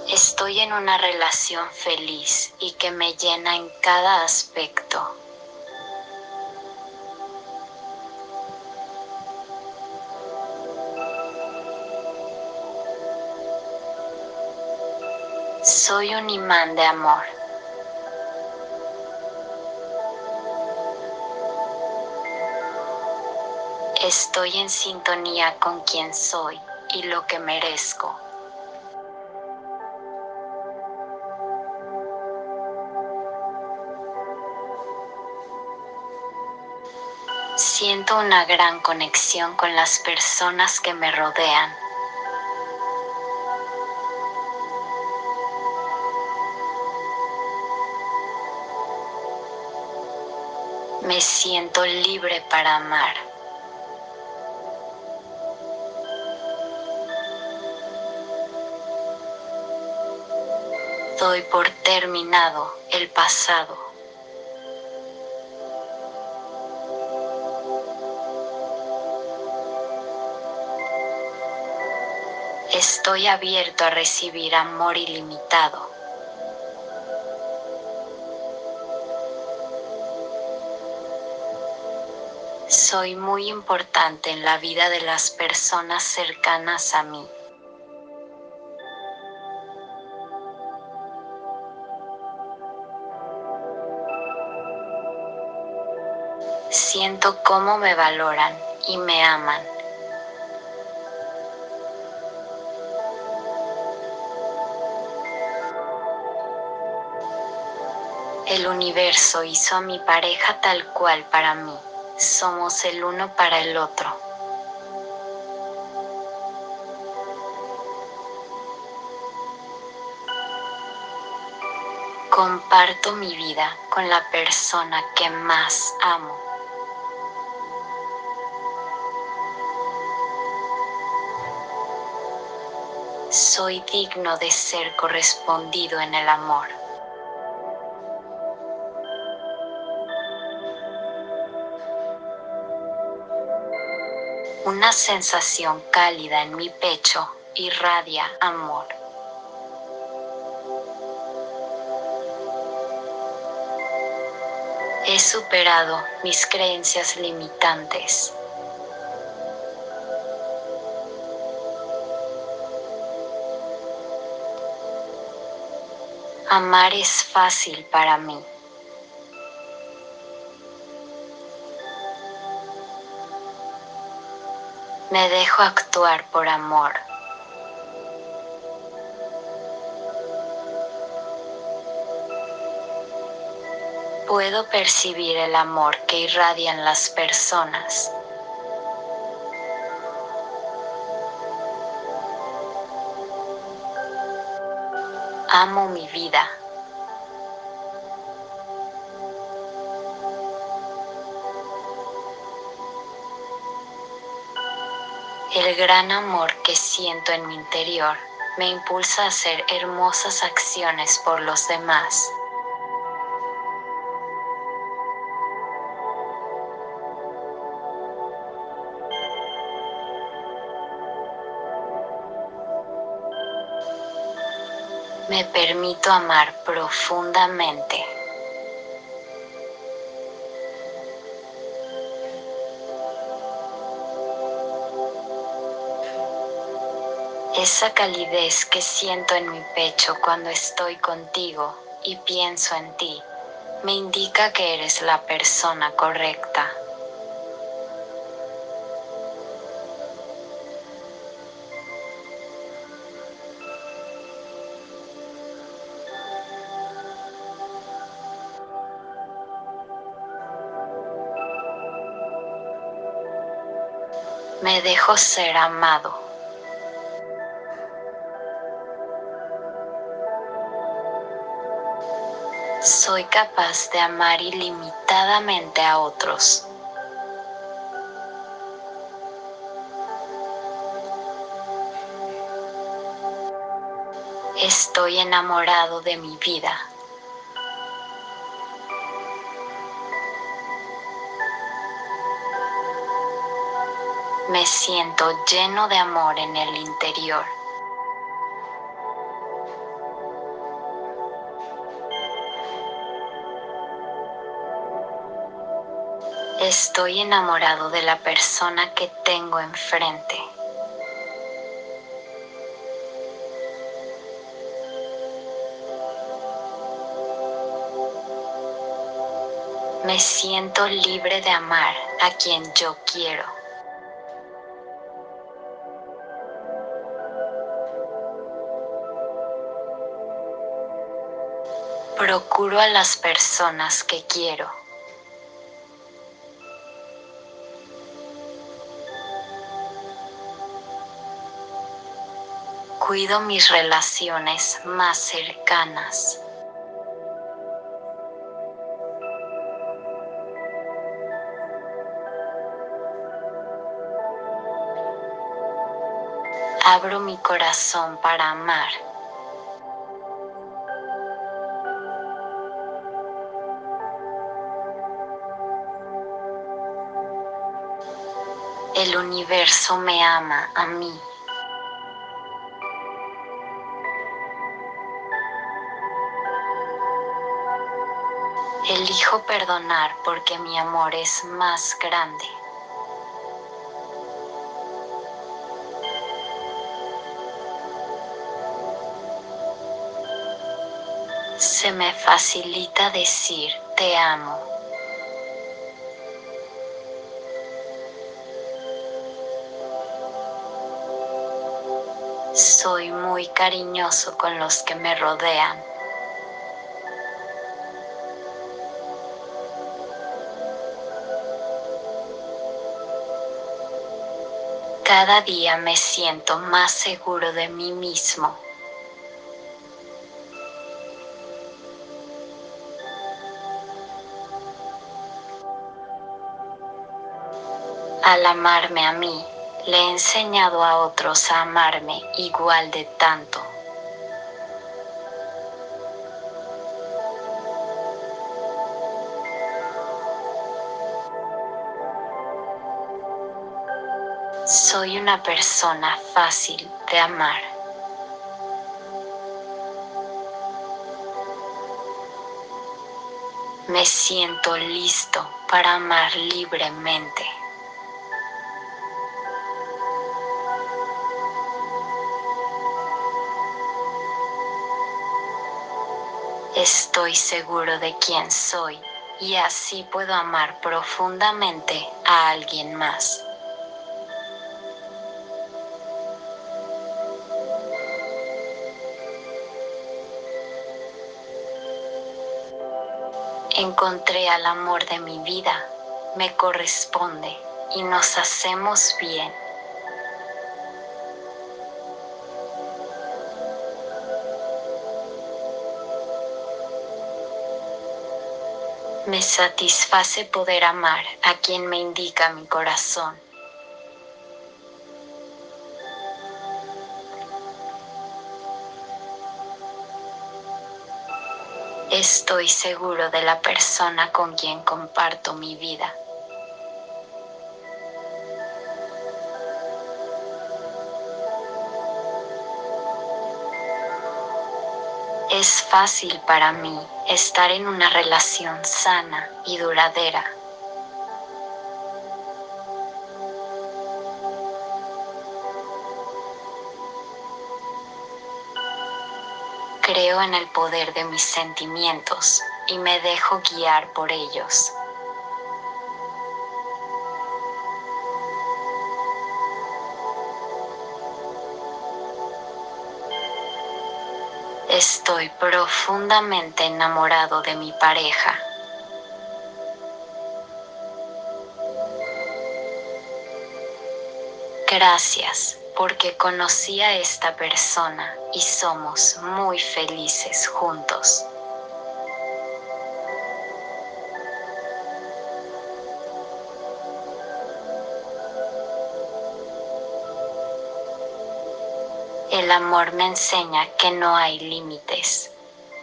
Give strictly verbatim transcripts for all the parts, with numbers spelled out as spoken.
Estoy en una relación feliz y que me llena en cada aspecto. Soy un imán de amor. Estoy en sintonía con quien soy y lo que merezco. Siento una gran conexión con las personas que me rodean. Me siento libre para amar. Doy por terminado el pasado. Estoy abierto a recibir amor ilimitado. Soy muy importante en la vida de las personas cercanas a mí. Siento cómo me valoran y me aman. El universo hizo a mi pareja tal cual para mí. Somos el uno para el otro. Comparto mi vida con la persona que más amo. Soy digno de ser correspondido en el amor. Una sensación cálida en mi pecho irradia amor. He superado mis creencias limitantes. Amar es fácil para mí. Me dejo actuar por amor. Puedo percibir el amor que irradian las personas. Amo mi vida. El gran amor que siento en mi interior me impulsa a hacer hermosas acciones por los demás. Me permito amar profundamente. Esa calidez que siento en mi pecho cuando estoy contigo y pienso en ti, me indica que eres la persona correcta. Me dejo ser amado. Soy capaz de amar ilimitadamente a otros. Estoy enamorado de mi vida. Me siento lleno de amor en el interior. Estoy enamorado de la persona que tengo enfrente. Me siento libre de amar a quien yo quiero. Procuro a las personas que quiero. Cuido mis relaciones más cercanas. Abro mi corazón para amar. El universo me ama a mí. Elijo perdonar porque mi amor es más grande. Se me facilita decir te amo. Soy muy cariñoso con los que me rodean. Cada día me siento más seguro de mí mismo. Al amarme a mí, le he enseñado a otros a amarme igual de tanto. Soy una persona fácil de amar. Me siento listo para amar libremente. Estoy seguro de quién soy y así puedo amar profundamente a alguien más. Encontré al amor de mi vida, me corresponde y nos hacemos bien. Me satisface poder amar a quien me indica mi corazón. Estoy seguro de la persona con quien comparto mi vida. Es fácil para mí estar en una relación sana y duradera. Creo en el poder de mis sentimientos y me dejo guiar por ellos. Estoy profundamente enamorado de mi pareja. Gracias, porque conocí a esta persona y somos muy felices juntos. El amor me enseña que no hay límites.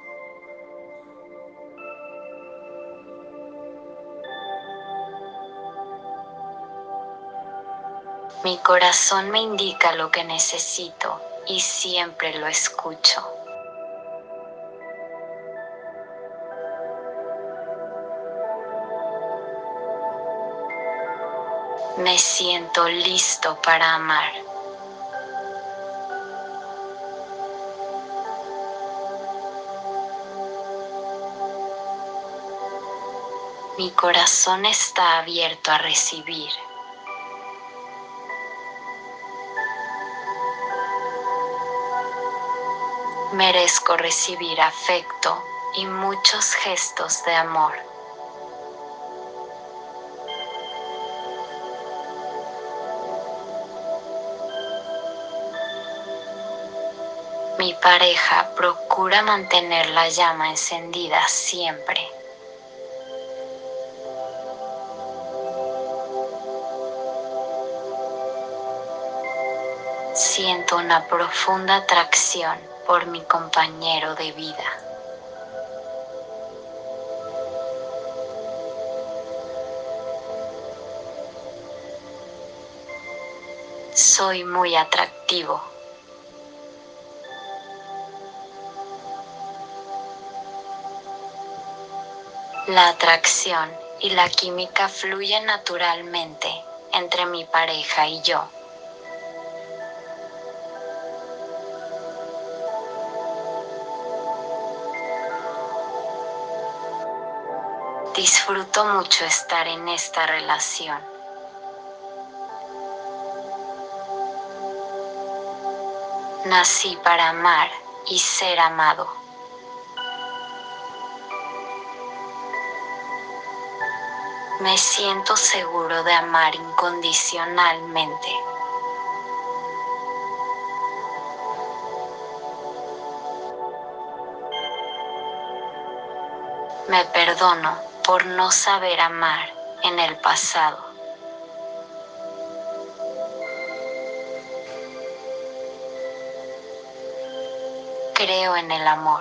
Mi corazón me indica lo que necesito y siempre lo escucho. Me siento listo para amar. Mi corazón está abierto a recibir. Merezco recibir afecto y muchos gestos de amor. Mi pareja procura mantener la llama encendida siempre. Siento una profunda atracción por mi compañero de vida. Soy muy atractivo. La atracción y la química fluyen naturalmente entre mi pareja y yo. Disfruto mucho estar en esta relación. Nací para amar y ser amado. Me siento seguro de amar incondicionalmente. Me perdono por no saber amar en el pasado. Creo en el amor.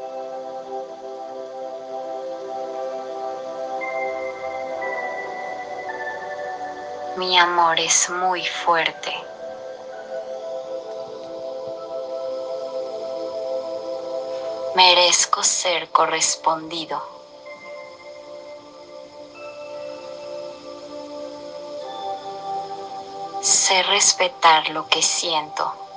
Mi amor es muy fuerte. Merezco ser correspondido. Sé respetar lo que siento.